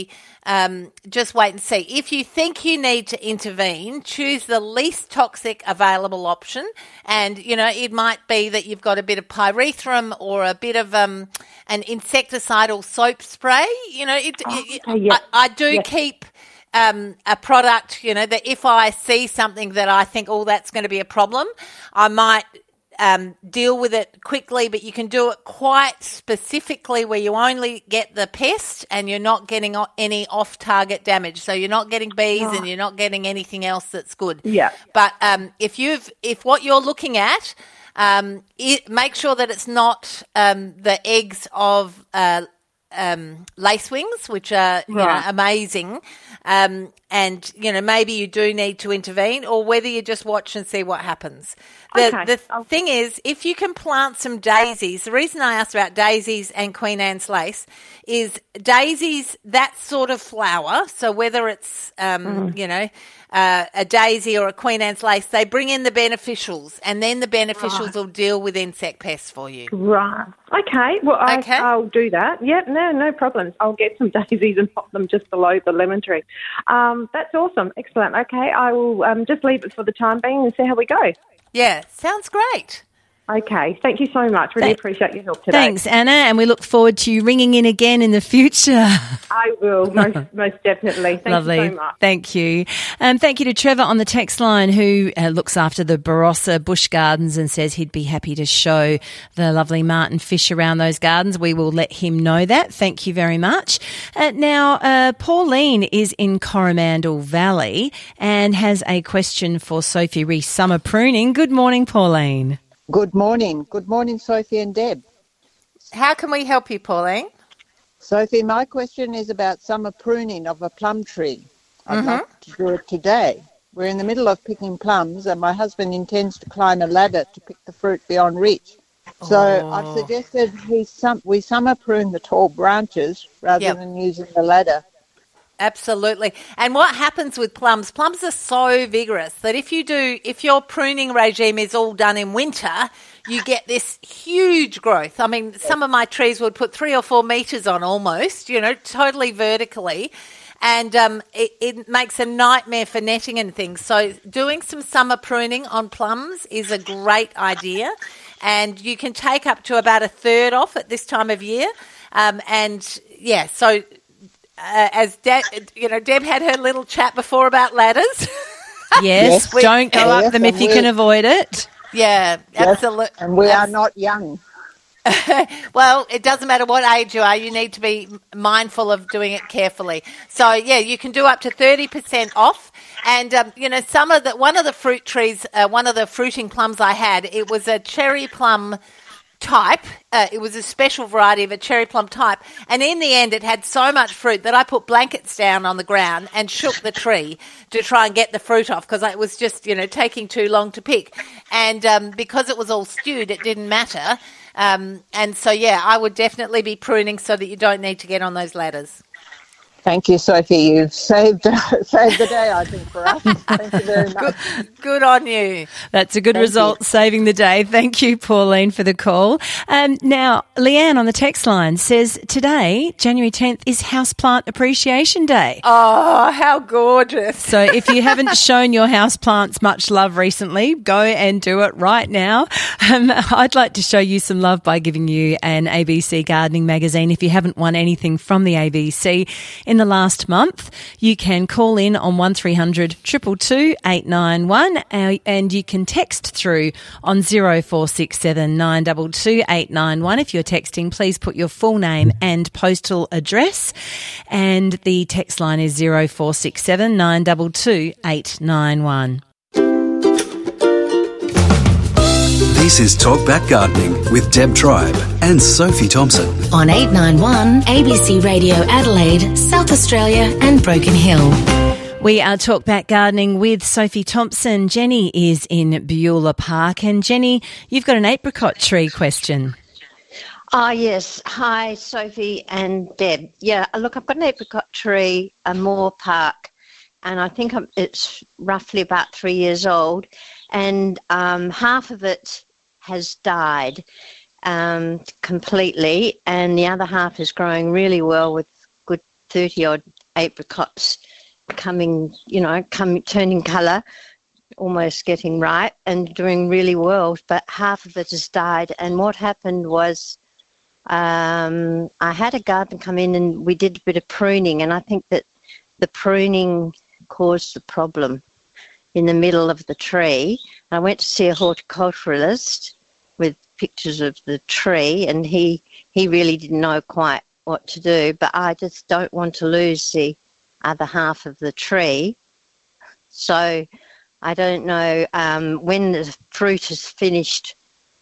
um, just wait and see. If you think you need to intervene, choose the least toxic available option. And, you know, it might be that you've got a bit of pyrethrum or a bit of um, an insecticidal soap spray. You know, it, Oh, it, okay, yeah. I, I do Yeah. keep um, a product, you know, that if I see something that I think, oh, that's going to be a problem, I might um, deal with it quickly, but you can do it quite specifically where you only get the pest and you're not getting o- any off-target damage. So you're not getting bees and you're not getting anything else that's good. Yeah. But um, if you've, if what you're looking at, um, it, make sure that it's not um, the eggs of uh, um, lacewings, which are you know, Right. amazing. Um, and, you know, maybe you do need to intervene, or whether you just watch and see what happens. The, Okay. the th- thing is, if you can plant some daisies, the reason I asked about daisies and Queen Anne's lace is daisies, that sort of flower, so whether it's, um, Mm. you know, uh, a daisy or a Queen Anne's lace, they bring in the beneficials, and then the beneficials Right. will deal with insect pests for you. Right. Okay. Well, I, Okay. I'll do that. Yep. No, no problems. I'll get some daisies and pop them just below the lemon tree. Um, that's awesome. Excellent. Okay. I will um, just leave it for the time being and see how we go. Yeah, sounds great. Okay. Thank you so much. Really Thank- appreciate your help today. Thanks, Anna, and we look forward to you ringing in again in the future. I will, most, most definitely. Thank Lovely. you so much. Thank you. Um, thank you to Trevor on the text line, who uh, looks after the Barossa Bush Gardens and says he'd be happy to show the lovely martin fish around those gardens. We will let him know that. Thank you very much. Uh, now, uh, Pauline is in Coromandel Valley and has a question for Sophie Rees, summer pruning. Good morning, Pauline. Good morning. Good morning, Sophie and Deb. How can we help you, Pauline? Sophie, my question is about summer pruning of a plum tree. I'd Mhm. like to do it today. We're in the middle of picking plums and my husband intends to climb a ladder to pick the fruit beyond reach. So Oh. I've suggested he sum- we summer prune the tall branches rather Yep. than using the ladder. Absolutely. And what happens with plums, plums are so vigorous that if you do, if your pruning regime is all done in winter, you get this huge growth. I mean, some of my trees would put three or four metres on almost, you know, totally vertically. And um, it, it makes a nightmare for netting and things. So doing some summer pruning on plums is a great idea. And you can take up to about a third off at this time of year. Um, and, yeah, so... Uh, as Deb, you know, Deb had her little chat before about ladders. Yes, We- don't go Yes, up them if and you we- can avoid it. Yeah, Yes, absolutely. And we are not young. Well, it doesn't matter what age you are. You need to be mindful of doing it carefully. So, yeah, you can do up to thirty percent off. And, um, you know, some of the, one of the fruit trees, uh, one of the fruiting plums I had, it was a cherry plum type. Uh, it was a special variety of a cherry plum type. And in the end, it had so much fruit that I put blankets down on the ground and shook the tree to try and get the fruit off because it was just, you know, taking too long to pick. And um, because it was all stewed, it didn't matter. Um, and so, yeah, I would definitely be pruning so that you don't need to get on those ladders. Thank you, Sophie. You've saved saved the day, I think, for us. Thank you very much. Good on you. That's a good Thank result, you. saving the day. Thank you, Pauline, for the call. Um, now, Leanne on the text line says today, January tenth, is Houseplant Appreciation Day. Oh, how gorgeous. So if you haven't shown your houseplants much love recently, go and do it right now. Um, I'd like to show you some love by giving you an A B C Gardening magazine. If you haven't won anything from the A B C in the last month, you can call in on one three hundred two two two eight nine one uh, and you can text through on zero four six seven nine two two eight nine one. If you're texting, please put your full name and postal address, and the text line is zero four six seven nine two two eight nine one. This is Talkback Gardening with Deb Tribe and Sophie Thompson. On eight nine one A B C Radio Adelaide, South Australia and Broken Hill. We are Talkback Gardening with Sophie Thompson. Jenny is in Beulah Park. And Jenny, you've got an apricot tree question. Ah, yes. Hi, Sophie and Deb. Yeah, look, I've got an apricot tree, a Moore Park, and I think I'm, it's roughly about three years old, and um, half of it has died um, completely, and the other half is growing really well with good thirty-odd apricots coming, you know, coming, turning colour, almost getting ripe and doing really well, but half of it has died. And what happened was um, I had a gardener come in and we did a bit of pruning, and I think that the pruning caused the problem in the middle of the tree. I went to see a horticulturalist with pictures of the tree, and he, he really didn't know quite what to do, but I just don't want to lose the other half of the tree. So I don't know, um, when the fruit is finished,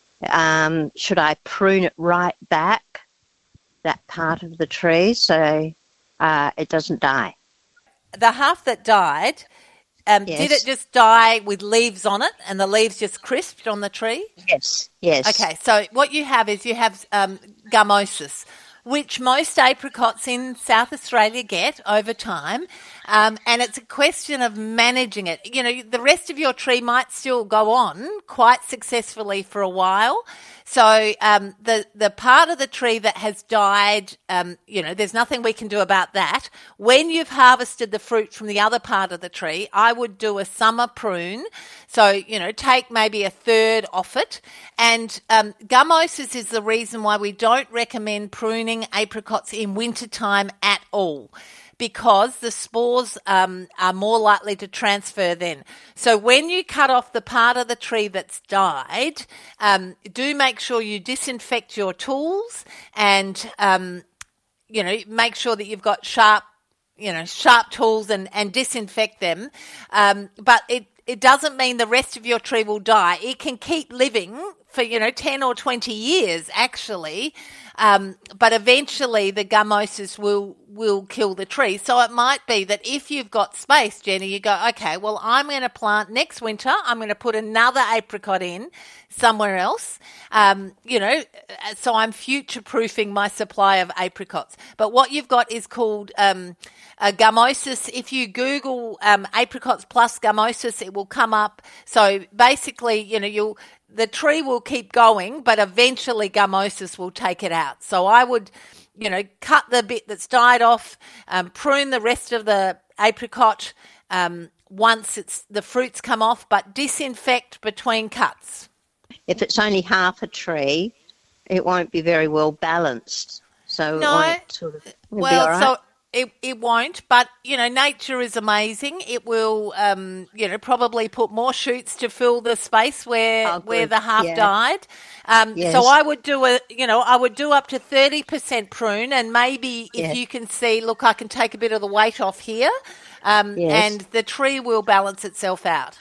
um, should I prune it right back, that part of the tree, so uh, it doesn't die? The half that died, um, Yes. did it just die with leaves on it and the leaves just crisped on the tree? Yes, yes. Okay, so what you have is you have um, gummosis, which most apricots in South Australia get over time, um, and it's a question of managing it. You know, the rest of your tree might still go on quite successfully for a while. So um, the the part of the tree that has died, um, you know, there's nothing we can do about that. When you've harvested the fruit from the other part of the tree, I would do a summer prune. So, you know, take maybe a third off it. And um, gummosis is the reason why we don't recommend pruning apricots in wintertime at all, because the spores um, are more likely to transfer then. So when you cut off the part of the tree that's died, um, do make sure you disinfect your tools and, um, you know, make sure that you've got sharp, you know, sharp tools and, and disinfect them. Um, but it, it doesn't mean the rest of your tree will die. It can keep living for, you know, ten or twenty years actually. Um, but eventually the gummosis will, will kill the tree. So it might be that if you've got space, Jenny, you go, okay, well, I'm going to plant next winter. I'm going to put another apricot in somewhere else, um, you know, so I'm future-proofing my supply of apricots. But what you've got is called um, a gummosis. If you Google um, apricots plus gummosis, it will come up. So basically, you know, you'll the tree will keep going, but eventually gummosis will take it out. So I would, you know, cut the bit that's died off, um, prune the rest of the apricot um, once it's the fruits come off, but disinfect between cuts. If it's only half a tree, it won't be very well balanced. So No, it won't sort of, it'll be well, all right. so it it won't, but, you know, nature is amazing. It will, um, you know, probably put more shoots to fill the space where Oh, where good. the half Yeah. died. Um, Yes. So I would do a, you know, I would do up to thirty percent prune, and maybe if Yeah. you can see, look, I can take a bit of the weight off here, um, Yes. and the tree will balance itself out.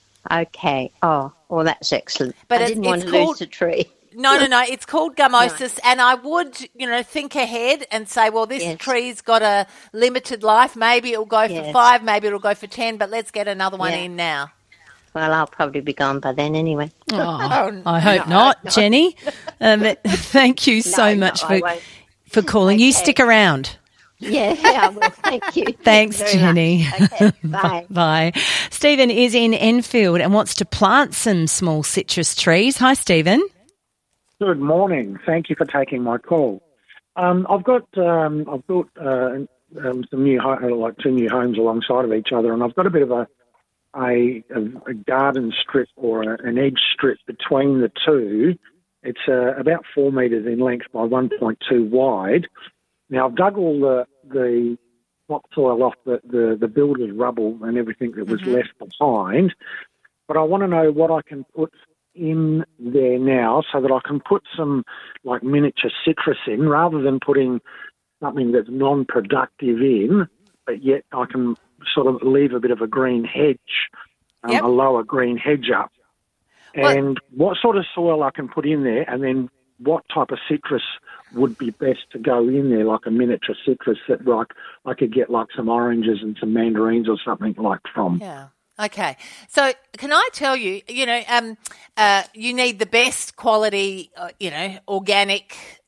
Okay. Oh, well, that's excellent. But I it's- didn't want it's to called- lose the tree. No, no, no. It's called gummosis, and I would, you know, think ahead and say, well, this Yes. tree's got a limited life. Maybe it'll go for Yes. five, maybe it'll go for ten, but let's get another one Yeah. in now. Well, I'll probably be gone by then anyway. Oh, I hope not, Jenny. Um, thank you so No, much no, I for won't. for calling. You Okay. stick around. Yeah, yeah, well, thank you. Thanks, Thank you very Jenny. much. Okay, bye. Bye. Stephen is in Enfield and wants to plant some small citrus trees. Hi, Stephen. Good morning. Thank you for taking my call. Um, I've got um, I've built uh, um, some new ho- like two new homes alongside of each other, and I've got a bit of a a, a garden strip or a, an edge strip between the two. It's uh, about four metres in length by one point two wide. Now I've dug all the the topsoil off the, the, the builder's rubble and everything that was Mm-hmm. left behind, but I want to know what I can put in there now so that I can put some like miniature citrus in rather than putting something that's non-productive in, but yet I can sort of leave a bit of a green hedge, um, Yep. a lower green hedge up. Well- And what sort of soil I can put in there, and then what type of citrus would be best to go in there, like a miniature citrus that like I could get like some oranges and some mandarins or something like from. Yeah. Okay. So can I tell you, you know, um, uh, you need the best quality, uh, you know, organic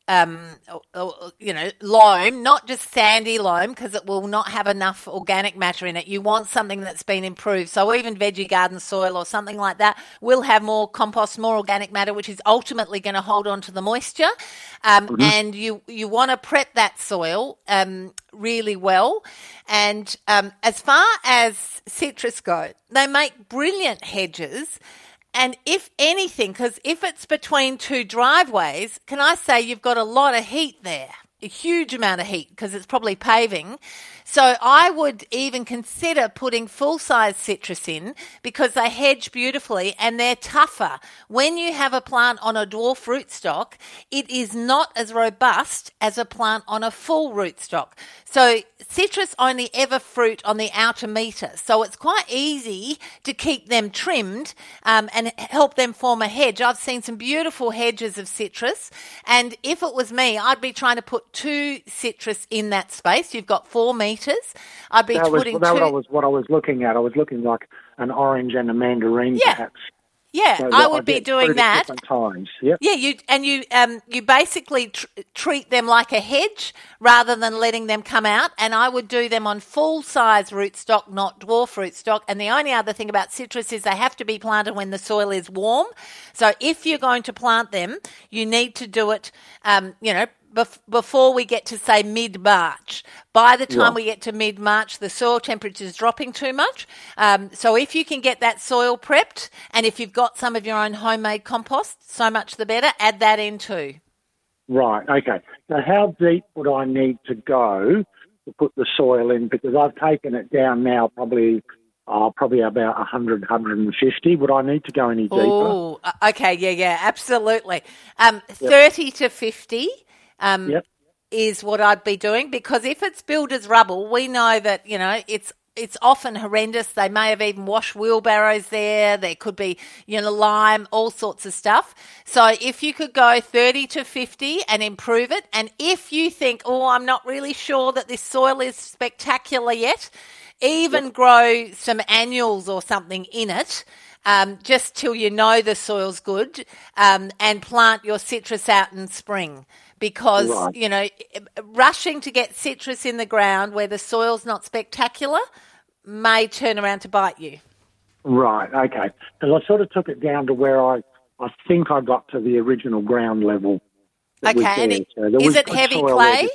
um, or, or, you know, loam, not just sandy loam, because it will not have enough organic matter in it. You want something that's been improved. So even veggie garden soil or something like that will have more compost, more organic matter, which is ultimately going to hold on to the moisture. Um, mm-hmm. And you, you want to prep that soil um, really well. And um, as far as citrus go, they make brilliant hedges. And if anything, because if it's between two driveways, can I say you've got a lot of heat there, a huge amount of heat, because it's probably paving. So I would even consider putting full-size citrus in, because they hedge beautifully and they're tougher. When you have a plant on a dwarf rootstock, it is not as robust as a plant on a full rootstock. So citrus only ever fruit on the outer metre, so it's quite easy to keep them trimmed um, and help them form a hedge. I've seen some beautiful hedges of citrus, and if it was me, I'd be trying to put two citrus in that space. You've got four metres. I'd be that was, putting that two. was what I was looking at. I was looking like an orange and a mandarin, yeah. perhaps. Yeah, so I would I be doing that. Different times. Yep. Yeah, you and you um you basically tr- treat them like a hedge rather than letting them come out. And I would do them on full size rootstock, not dwarf rootstock. And the only other thing about citrus is they have to be planted when the soil is warm. So if you're going to plant them, you need to do it, um, you know. Bef- before we get to, say, mid-March. By the time yeah. we get to mid-March, the soil temperature is dropping too much. Um, so if you can get that soil prepped, and if you've got some of your own homemade compost, so much the better, add that in too. Right, okay. Now, how deep would I need to go to put the soil in? Because I've taken it down now probably... Oh, probably about one hundred, one hundred fifty. Would I need to go any deeper? Oh, okay, yeah, yeah, absolutely. Um, yep. thirty to fifty um, yep. is what I'd be doing, because if it's builder's rubble, we know that, you know, it's it's often horrendous. They may have even washed wheelbarrows there. There could be, you know, lime, all sorts of stuff. So if you could go thirty to fifty and improve it, and if you think, oh, I'm not really sure that this soil is spectacular yet, even yep. grow some annuals or something in it, um, just till you know the soil's good, um, and plant your citrus out in spring. Because, right. you know, rushing to get citrus in the ground where the soil's not spectacular may turn around to bite you. Right, okay. Because I sort of took it down to where I, I think I got to the original ground level. Okay, and it, so is it heavy clay?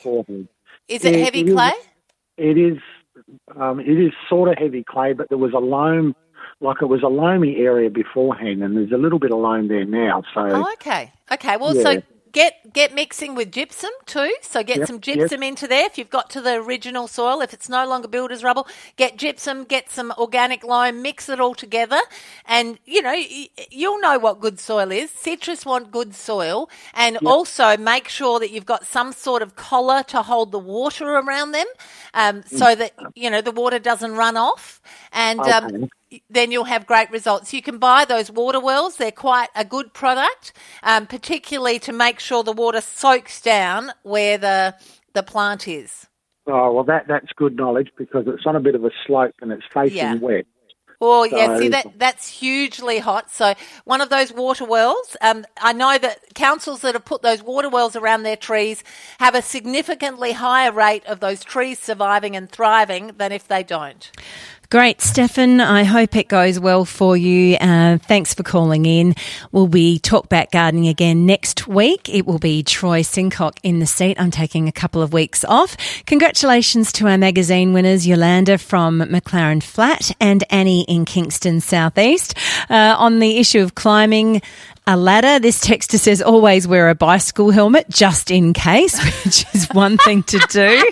Is it, it heavy it clay? Is, it is... Um, it is sort of heavy clay, but there was a loam, like it was a loamy area beforehand, and there's a little bit of loam there now. So, oh, okay, okay. Well, yeah. so get get mixing with gypsum too. So get yep, some gypsum yep. into there if you've got to the original soil. If it's no longer builder's rubble, get gypsum, get some organic loam, mix it all together, and you know you'll know what good soil is. Citrus want good soil, and yep. also make sure that you've got some sort of collar to hold the water around them, um, so that you know the water doesn't run off, and. Okay. Um, then you'll have great results. You can buy those water wells. They're quite a good product, um, particularly to make sure the water soaks down where the the plant is. Oh, well, that that's good knowledge, because it's on a bit of a slope and it's facing yeah. wet. Oh, so, yeah, see, that that's hugely hot. So one of those water wells, um, I know that councils that have put those water wells around their trees have a significantly higher rate of those trees surviving and thriving than if they don't. Great, Stefan. I hope it goes well for you. Uh, thanks for calling in. We'll be Talk Back Gardening again next week. It will be Troy Sincock in the seat. I'm taking a couple of weeks off. Congratulations to our magazine winners, Yolanda from McLaren Flat and Annie in Kingston Southeast. Uh, on the issue of climbing a ladder, this texter says always wear a bicycle helmet just in case, which is one thing to do.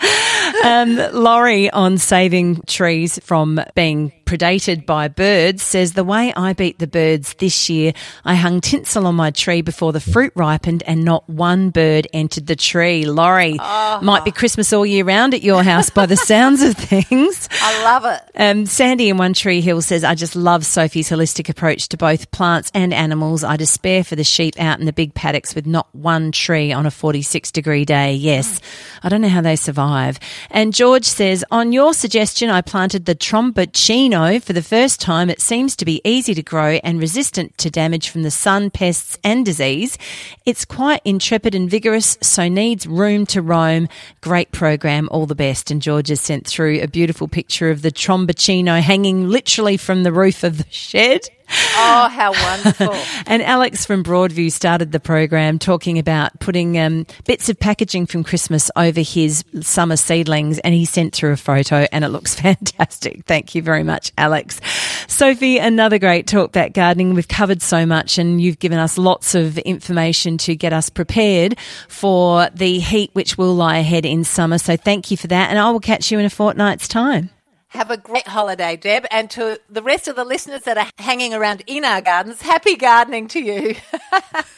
Um, Laurie on saving trees from being predated by birds says, the way I beat the birds this year, I hung tinsel on my tree before the fruit ripened and not one bird entered the tree. Laurie, oh. might be Christmas all year round at your house by the sounds of things. I love it. Um, Sandy in One Tree Hill says, I just love Sophie's holistic approach to both plants and animals. I despair for the sheep out in the big paddocks with not one tree on a forty-six degree day. Yes, I don't know how they survive. And George says, on your suggestion, I planted the Tromboncino Frappuccino, for the first time, it seems to be easy to grow and resistant to damage from the sun, pests and disease. It's quite intrepid and vigorous, so needs room to roam. Great program, all the best. And George has sent through a beautiful picture of the Tromboncino hanging literally from the roof of the shed. Oh, how wonderful. And Alex from Broadview started the program talking about putting um, bits of packaging from Christmas over his summer seedlings, and he sent through a photo and it looks fantastic. Thank you very much, Alex. Sophie, another great Talk Back Gardening. We've covered so much and you've given us lots of information to get us prepared for the heat which will lie ahead in summer. So thank you for that, and I will catch you in a fortnight's time. Have a great holiday, Deb, and to the rest of the listeners that are hanging around in our gardens, happy gardening to you.